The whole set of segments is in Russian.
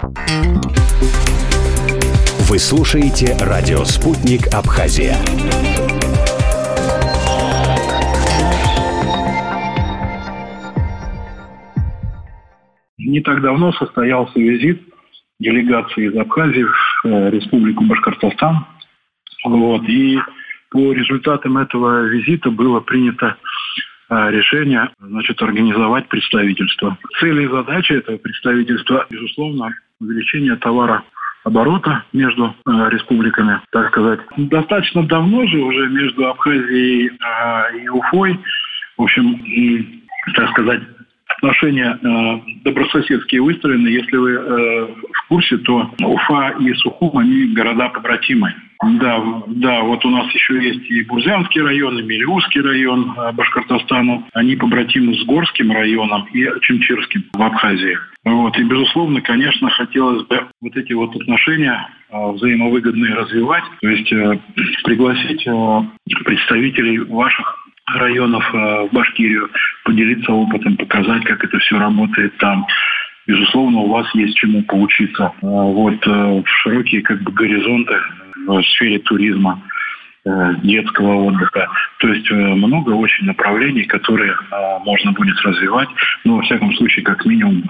Вы слушаете радио «Спутник Абхазия». Не так давно состоялся визит делегации из Абхазии в Республику Башкортостан. И по результатам этого визита было принято решение, организовать представительство. Цели и задачи этого представительства, безусловно, увеличение товарооборота между республиками, так сказать. Достаточно давно же уже между Абхазией и Уфой, отношения добрососедские выстроены. Если вы в курсе, то Уфа и Сухум, они города-побратимы. Да, вот у нас еще есть и Бурзянский район, и Мелеузский район Башкортостана. Они побратимы с Горским районом и Чимчирским в Абхазии. И, безусловно, конечно, хотелось бы эти отношения взаимовыгодные развивать. То есть пригласить представителей ваших районов в Башкирию, поделиться опытом, показать, как это все работает там. Безусловно, у вас есть чему поучиться. В широкие горизонты в сфере туризма, детского отдыха. То есть много очень направлений, которые можно будет развивать. Во всяком случае, как минимум,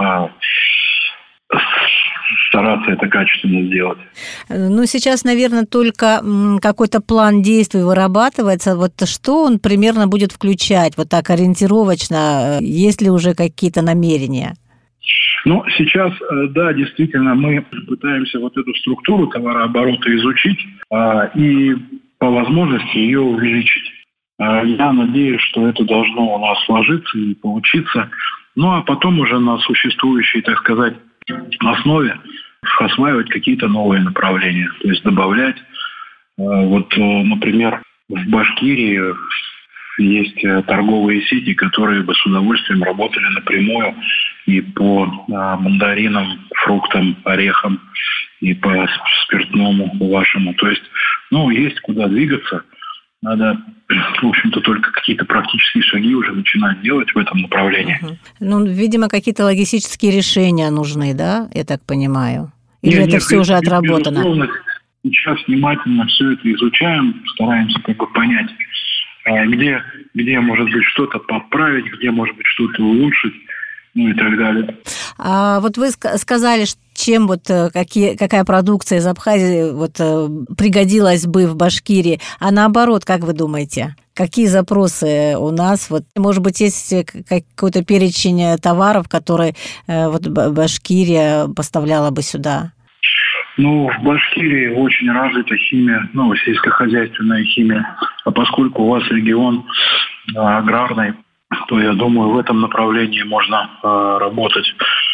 стараться это качественно сделать. Сейчас, наверное, только какой-то план действий вырабатывается. Что он примерно будет включать? Так ориентировочно, есть ли уже какие-то намерения? Сейчас, да, действительно, мы пытаемся эту структуру товарооборота изучить и по возможности ее увеличить. Я надеюсь, что это должно у нас сложиться и получиться. А потом уже на существующей, так сказать, основе осваивать какие-то новые направления. То есть добавлять. Например, в Башкирии есть торговые сети, которые бы с удовольствием работали напрямую и по мандаринам, фруктам, орехам, и по спиртному вашему. То есть, есть куда двигаться. Надо, в общем-то, только какие-то практические шаги уже начинать делать в этом направлении. Видимо, какие-то логистические решения нужны, да? Я так понимаю. Или это все уже отработано? Безусловно, сейчас внимательно все это изучаем, стараемся понять, где может быть что-то подправить, где может быть что-то улучшить, и так далее. Вы сказали, чем какая продукция из Абхазии пригодилась бы в Башкирии, а наоборот, как вы думаете, какие запросы у нас? Может быть, есть какой-то перечень товаров, которые Башкирия поставляла бы сюда? В Башкирии очень развита химия, сельскохозяйственная химия. А поскольку у вас регион аграрный, то, я думаю, в этом направлении можно работать.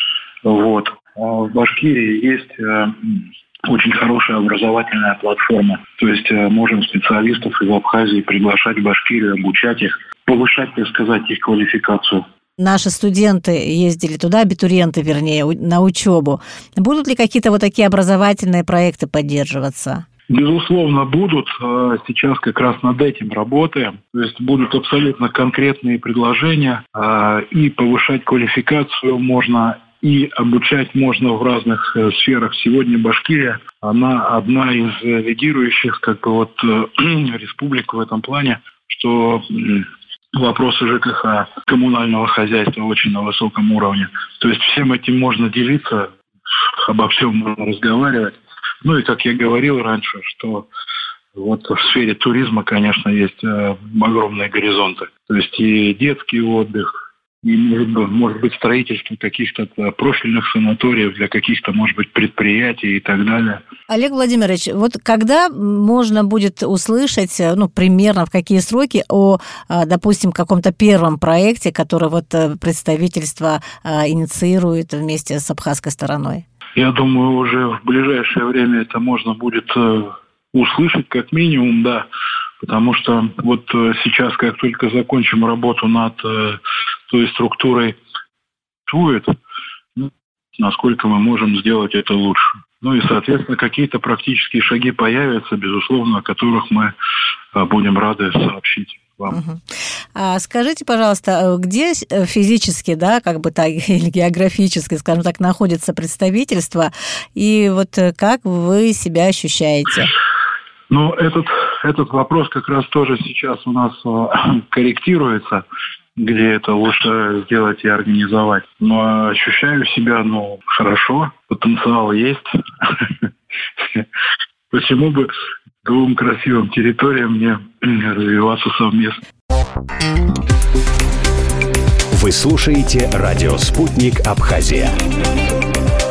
В Башкирии есть очень хорошая образовательная платформа. То есть можем специалистов из Абхазии приглашать в Башкирию, обучать их, повышать, так сказать, их квалификацию. Наши студенты ездили туда, абитуриенты, вернее, на учебу. Будут ли какие-то такие образовательные проекты поддерживаться? Безусловно, будут. Сейчас как раз над этим работаем. То есть будут абсолютно конкретные предложения. И повышать квалификацию можно, и обучать можно в разных сферах. Сегодня Башкирия, она одна из лидирующих республик в этом плане, что вопросы ЖКХ, коммунального хозяйства очень на высоком уровне. То есть всем этим можно делиться, обо всем можно разговаривать. И, как я говорил раньше, что в сфере туризма, конечно, есть огромные горизонты. То есть и детский отдых, и, может быть, строительство каких-то профильных санаториев для каких-то, может быть, предприятий и так далее. Олег Владимирович, когда можно будет услышать, примерно в какие сроки о, допустим, каком-то первом проекте, который представительство инициирует вместе с абхазской стороной? Я думаю, уже в ближайшее время это можно будет услышать как минимум, да. Потому что сейчас, как только закончим работу над той структурой, насколько мы можем сделать это лучше. И, соответственно, какие-то практические шаги появятся, безусловно, о которых мы будем рады сообщить. вам. А скажите, пожалуйста, где физически, да, как бы так, или географически, скажем так, находится представительство, и вот как вы себя ощущаете? Ну, этот вопрос как раз тоже сейчас у нас корректируется, где это лучше сделать и организовать. Но ощущаю себя, хорошо, потенциал есть. Почему бы двум красивым территориям не развиваться совместно? Вы слушаете радио «Спутник Абхазия».